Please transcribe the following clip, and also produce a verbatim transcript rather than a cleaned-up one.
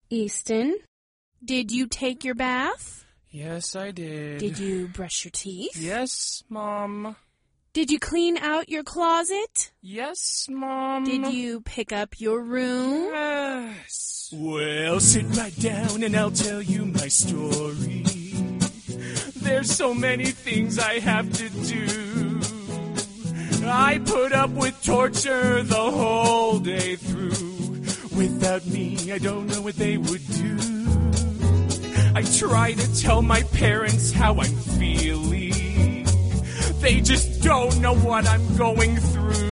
Easton, did you take your bath? Yes, I did. Did you brush your teeth? Yes, Mom. Did you clean out your closet? Yes, Mom. Did you pick up your room? Yes. Well, sit right down and I'll tell you my story. There's so many things I have to do. I put up with torture the whole day through. Without me, I don't know what they would do. I try to tell my parents how I'm feeling. They just don't know what I'm going through.